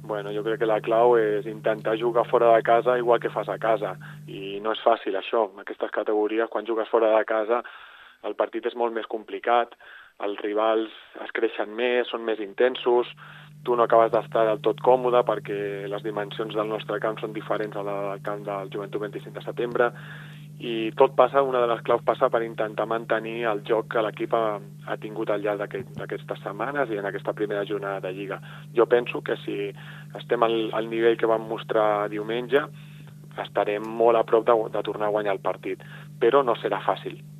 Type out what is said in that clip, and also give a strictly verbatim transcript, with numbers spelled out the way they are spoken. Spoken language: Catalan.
Bueno, jo crec que la clau és intentar jugar fora de casa igual que fas a casa, i no és fàcil això. En aquestes categories, quan jugues fora de casa, el partit és molt més complicat, els rivals es creixen més, són més intensos, tu no acabes d'estar del tot còmode perquè les dimensions del nostre camp són diferents a la del camp del Joventut vint-i-cinc de setembre, i tot passa, una de les claus passa per intentar mantenir el joc que l'equip ha, ha tingut al llarg d'aquestes aquest, setmanes i en aquesta primera jornada de Lliga. Jo penso que si estem al, al nivell que vam mostrar diumenge, estarem molt a prop de, de tornar a guanyar el partit, però no serà fàcil.